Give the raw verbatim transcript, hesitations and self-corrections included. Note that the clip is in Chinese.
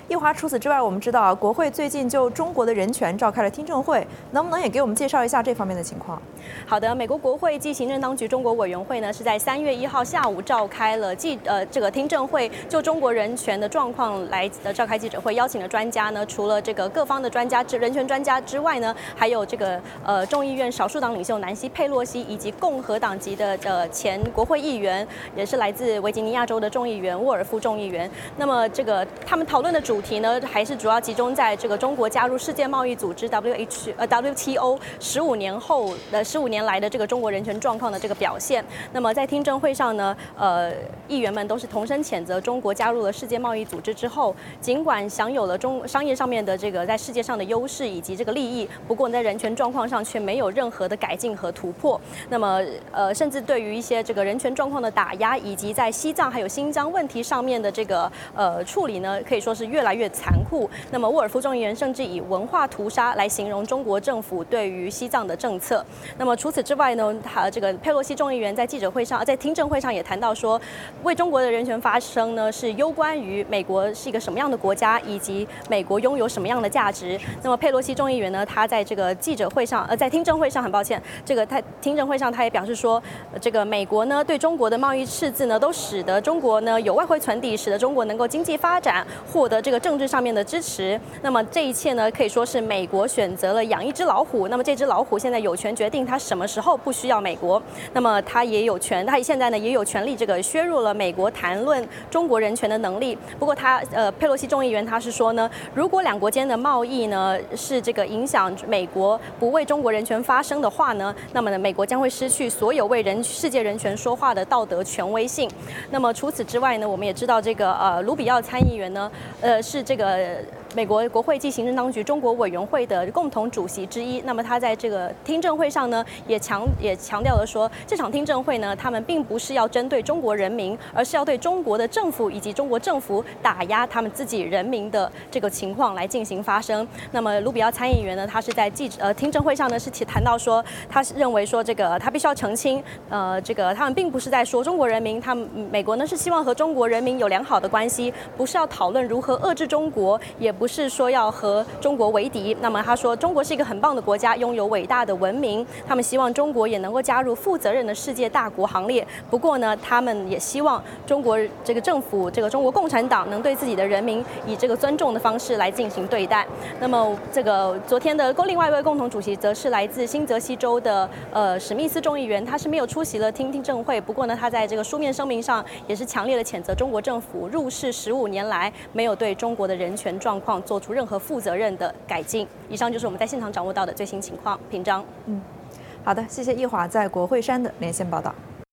易华，除此之外，我们知道啊，国会最近就中国的人权召开了听证会，能不能也给我们介绍一下这方面的情况？ 好的，美国国会暨行政当局中国委员会呢，是在三月一号下午召开了记呃这个听证会，就中国人权的状况来呃召开记者会，邀请了专家呢，除了这个各方的专家、人权专家之外呢，还有这个呃众议院少数党领袖南希佩洛西以及共和党籍的呃前国会议员，也是来自维吉尼亚州的众议员沃尔夫众议员。那么这个他们讨论的主题呢，还是主要集中在这个中国加入世界贸易组织 W H 呃 W T O 十五年后的十五年来的这个中国人权状况的这个表现。那么在听证会上呢，呃，议员们都是同声谴责中国加入了世界贸易组织之后，尽管享有了中商业上面的这个在世界上的优势以及这个利益，不过在人权状况上却没有任何的改进和突破。那么呃，甚至对于一些这个人权状况的打压，以及在西藏还有新疆问题上面的这个呃处理呢，可以说是越来越残酷。那么沃尔夫众议员甚至以文化屠杀来形容中国政府对于西藏的政策。那么除此之外呢，他这个佩洛西众议员在记者会上，在听证会上也谈到说，为中国的人权发声呢，是攸关于美国是一个什么样的国家，以及美国拥有什么样的价值。那么佩洛西众议员呢，他在这个记者会上，呃，在听证会上，很抱歉，这个他听证会上他也表示说，呃、这个美国呢对中国的贸易赤字呢，都使得中国呢有外汇存底，使得中国能够经济发展，获得这个政治上面的支持。那么这一切呢，可以说是美国选择了养一只老虎。那么这只老虎现在有权决定它什么时候不需要美国。那么它也有权，它现在呢也有权利这个削弱了美国谈论中国人权的能力。不过他呃佩洛西众议员他是说呢，如果两国间的贸易呢是这个影响美国不为中国人权发声的话呢，那么呢美国将会失去所有为人世界人权说话的道德权威性。那么除此之外呢，我们也知道这个呃卢比奥参议员呢，呃是这个美国国会暨行政当局中国委员会的共同主席之一。那么他在这个听证会上呢，也强也强调了说，这场听证会呢，他们并不是要针对中国人民，而是要对中国的政府以及中国政府打压他们自己人民的这个情况来进行发声。那么卢比奥参议员呢，他是在记者呃听证会上呢是谈到说，他是认为说这个他必须要澄清，呃，这个他们并不是在说中国人民，他们美国呢是希望和中国人民有良好的关系，不是要讨论如何遏制中国，也不是说要和中国为敌。那么他说，中国是一个很棒的国家，拥有伟大的文明，他们希望中国也能够加入负责任的世界大国行列。不过呢，他们也希望中国这个政府，这个中国共产党能对自己的人民以这个尊重的方式来进行对待。那么这个昨天的另外一位共同主席则是来自新泽西州的呃史密斯众议员，他是没有出席了听听证会。不过呢，他在这个书面声明上也是强烈的谴责中国政府入世十五年来没有对中国的人权状况做出任何负责任的改进。以上就是我们在现场掌握到的最新情况。平章， 嗯，好的，谢谢易华在国会山的连线报道。